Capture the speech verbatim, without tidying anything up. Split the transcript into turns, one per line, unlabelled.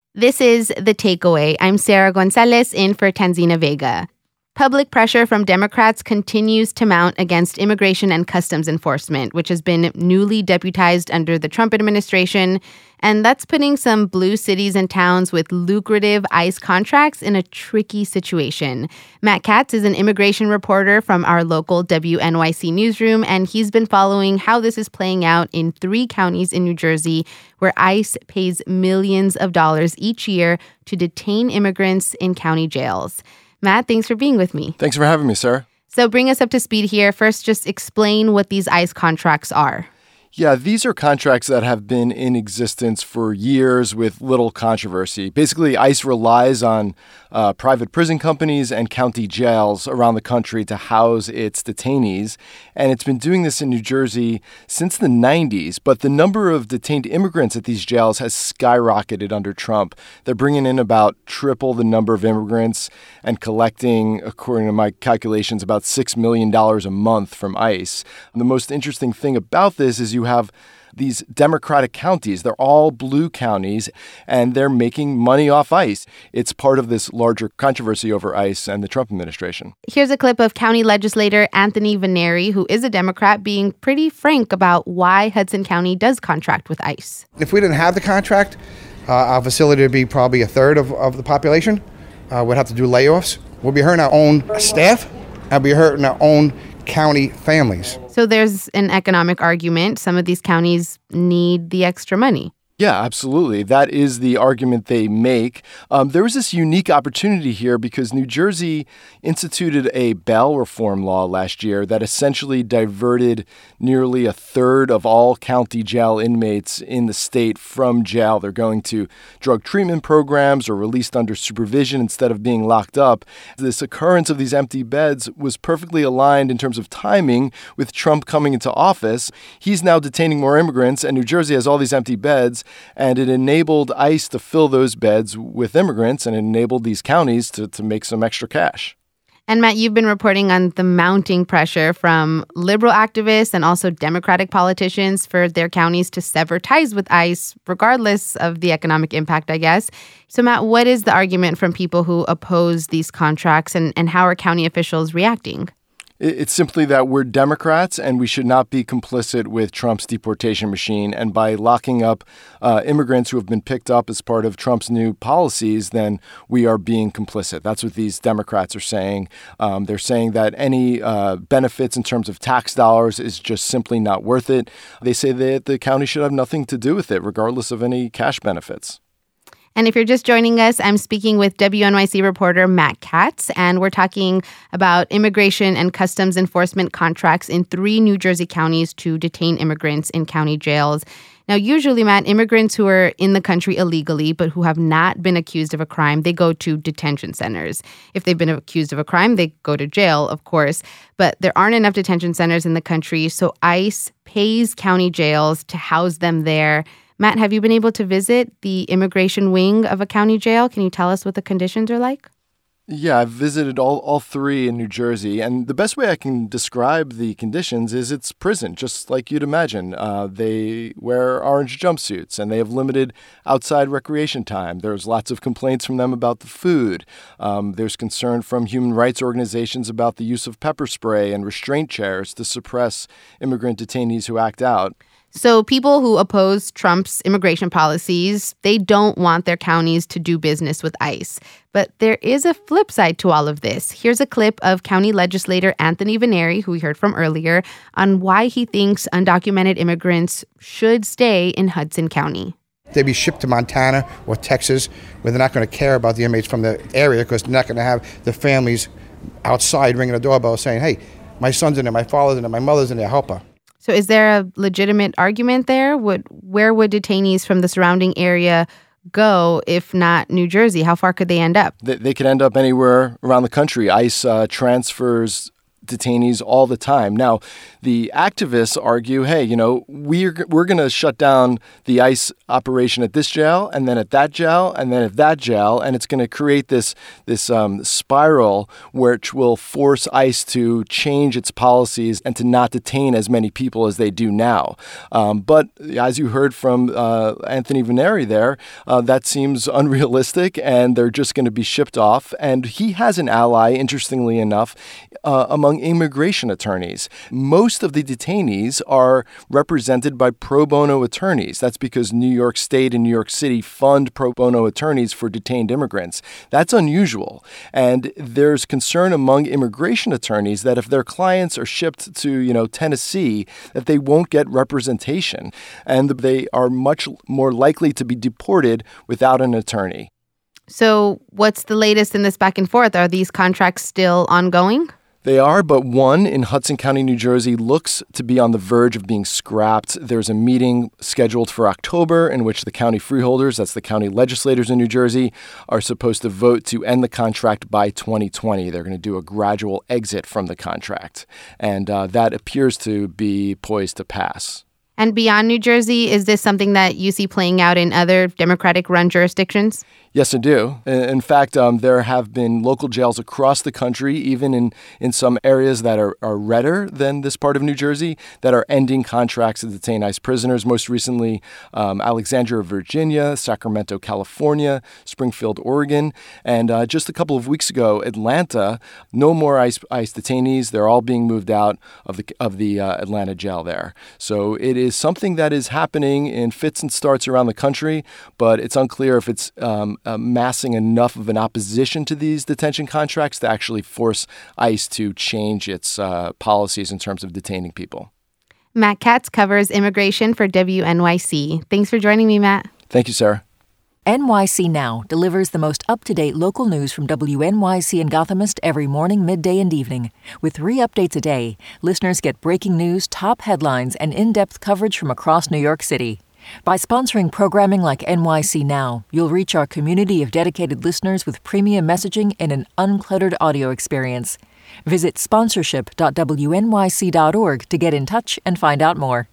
This is The Takeaway. I'm Sarah Gonzalez in for Tanzina Vega. Public pressure from Democrats continues to mount against Immigration and Customs Enforcement, which has been newly deputized under the Trump administration. And that's putting some blue cities and towns with lucrative ICE contracts in a tricky situation. Matt Katz is an immigration reporter from our local W N Y C newsroom, and he's been following how this is playing out in three counties in New Jersey where ICE pays millions of dollars each year to detain immigrants in county jails. Matt, thanks for being with me.
Thanks for having me, Sarah.
So bring us up to speed here. First, just explain what these ICE contracts are.
Yeah, these are contracts that have been in existence for years with little controversy. Basically, ICE relies on uh, private prison companies and county jails around the country to house its detainees. And it's been doing this in New Jersey since the nineties. But the number of detained immigrants at these jails has skyrocketed under Trump. They're bringing in about triple the number of immigrants and collecting, according to my calculations, about six million dollars a month from ICE. And the most interesting thing about this is you You have these Democratic counties. They're all blue counties, and they're making money off ICE. It's part of this larger controversy over ICE and the Trump administration.
Here's a clip of County Legislator Anthony Venneri, who is a Democrat, being pretty frank about why Hudson County does contract with ICE.
If we didn't have the contract, uh, our facility would be probably a third of, of the population. Uh, we'd have to do layoffs. We'll be hurting our own staff, and we'll be hurting our own county families.
So there's an economic argument. Some of these counties need the extra money.
Yeah, absolutely. That is the argument they make. Um, there was this unique opportunity here because New Jersey instituted a bail reform law last year that essentially diverted nearly a third of all county jail inmates in the state from jail. They're going to drug treatment programs or released under supervision instead of being locked up. This occurrence of these empty beds was perfectly aligned in terms of timing with Trump coming into office. He's now detaining more immigrants, and New Jersey has all these empty beds. And it enabled ICE to fill those beds with immigrants, and it enabled these counties to, to make some extra cash.
And Matt, you've been reporting on the mounting pressure from liberal activists and also Democratic politicians for their counties to sever ties with ICE, regardless of the economic impact, I guess. So Matt, what is the argument from people who oppose these contracts, and, and how are county officials reacting?
It's simply that we're Democrats and we should not be complicit with Trump's deportation machine. And by locking up uh, immigrants who have been picked up as part of Trump's new policies, then we are being complicit. That's what these Democrats are saying. Um, they're saying that any uh, benefits in terms of tax dollars is just simply not worth it. They say that the county should have nothing to do with it, regardless of any cash benefits.
And if you're just joining us, I'm speaking with W N Y C reporter Matt Katz, and we're talking about immigration and customs enforcement contracts in three New Jersey counties to detain immigrants in county jails. Now, usually, Matt, immigrants who are in the country illegally but who have not been accused of a crime, they go to detention centers. If they've been accused of a crime, they go to jail, of course. But there aren't enough detention centers in the country, so ICE pays county jails to house them there. Matt, have you been able to visit the immigration wing of a county jail? Can you tell us what the conditions are like?
Yeah, I've visited all, all three in New Jersey, and the best way I can describe the conditions is it's prison, just like you'd imagine. Uh, they wear orange jumpsuits, and they have limited outside recreation time. There's lots of complaints from them about the food. Um, there's concern from human rights organizations about the use of pepper spray and restraint chairs to suppress immigrant detainees who act out.
So people who oppose Trump's immigration policies, they don't want their counties to do business with ICE. But there is a flip side to all of this. Here's a clip of County Legislator Anthony Venneri, who we heard from earlier, on why he thinks undocumented immigrants should stay in Hudson County.
They'd be shipped to Montana or Texas, where they're not going to care about the inmates from the area because they're not going to have the families outside ringing the doorbell saying, hey, my son's in there, my father's in there, my mother's in there, help her.
So is there a legitimate argument there? Would where would detainees from the surrounding area go if not New Jersey? How far could they end up?
They, they could end up anywhere around the country. ICE uh, transfers detainees all the time. Now, the activists argue, hey, you know, we're, we're going to shut down the ICE operation at this jail, and then at that jail, and then at that jail, and it's going to create this, this um, spiral which will force ICE to change its policies and to not detain as many people as they do now. Um, but as you heard from uh, Anthony Veneri there, uh, that seems unrealistic, and they're just going to be shipped off. And he has an ally, interestingly enough, uh, among immigration attorneys. Most of the detainees are represented by pro bono attorneys. That's because New York State and New York City fund pro bono attorneys for detained immigrants. That's unusual. And there's concern among immigration attorneys that if their clients are shipped to, you know, Tennessee, that they won't get representation, and they are much more likely to be deported without an attorney.
So what's the latest in this back and forth? Are these contracts still ongoing?
They are, but one in Hudson County, New Jersey, looks to be on the verge of being scrapped. There's a meeting scheduled for October in which the county freeholders, that's the county legislators in New Jersey, are supposed to vote to end the contract by twenty twenty. They're going to do a gradual exit from the contract, and uh, that appears to be poised to pass.
And beyond New Jersey, is this something that you see playing out in other Democratic-run jurisdictions?
Yes, I do. In fact, um, there have been local jails across the country, even in, in some areas that are, are redder than this part of New Jersey, that are ending contracts to detain ICE prisoners. Most recently, um, Alexandria, Virginia, Sacramento, California, Springfield, Oregon, and uh, just a couple of weeks ago, Atlanta. No more ICE, ICE detainees. They're all being moved out of the of the uh, Atlanta jail there. So it is something that is happening in fits and starts around the country, but it's unclear if it's um, amassing enough of an opposition to these detention contracts to actually force ICE to change its uh, policies in terms of detaining people.
Matt Katz covers immigration for W N Y C. Thanks for joining me, Matt.
Thank you, Sarah.
N Y C Now delivers the most up-to-date local news from W N Y C and Gothamist every morning, midday, and evening. With three updates a day, listeners get breaking news, top headlines, and in-depth coverage from across New York City. By sponsoring programming like N Y C Now, you'll reach our community of dedicated listeners with premium messaging and an uncluttered audio experience. Visit sponsorship dot W N Y C dot org to get in touch and find out more.